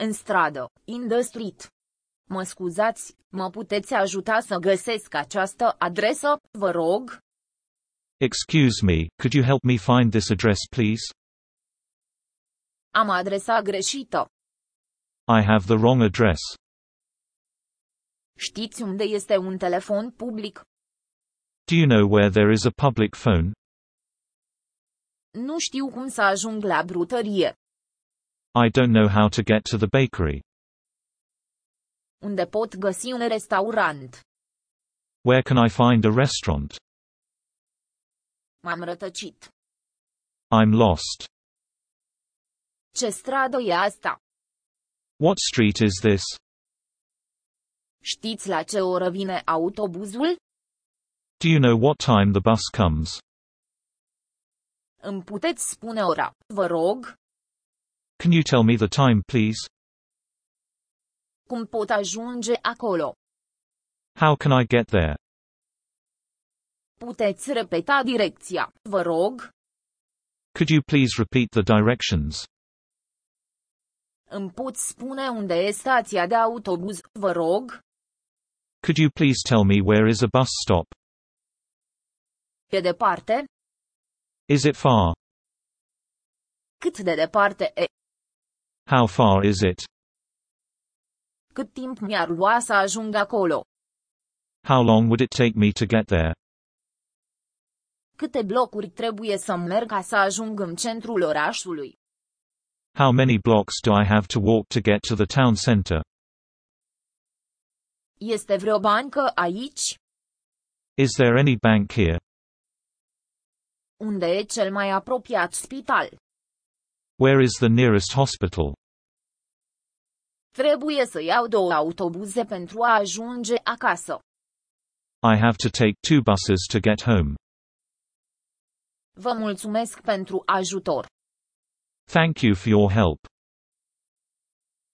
În stradă, in the street. Mă scuzați, mă puteți ajuta să găsesc această adresă, vă rog? Excuse me, could you help me find this address please? Am adresa greșită. I have the wrong address. Știți unde este un telefon public? Do you know where there is a public phone? Nu știu cum să ajung la brutărie. I don't know how to get to the bakery. Unde pot găsi un restaurant? Where can I find a restaurant? M-am rătăcit. I'm lost. Ce stradă e asta? What street is this? Știți la ce oră vine autobuzul? Do you know what time the bus comes? Îmi puteți spune ora, vă rog? Can you tell me the time please? Cum pot ajunge acolo? How can I get there? Puteți repeta direcția, vă rog? Could you please repeat the directions? Îmi pot spune unde e stația de autobuz, vă rog? Could you please tell me where is a bus stop? E departe? Is it far? Cât de departe e? How far is it? Cât timp mi-ar lua să ajung acolo? How long would it take me to get there? Câte blocuri trebuie să merg ca să ajung în centrul orașului? How many blocks do I have to walk to get to the town center? Este vreo bancă aici? Is there any bank here? Unde e cel mai apropiat spital? Where is the nearest hospital? Trebuie să iau 2 autobuze pentru a ajunge acasă. I have to take 2 buses to get home. Vă mulțumesc pentru ajutor. Thank you for your help.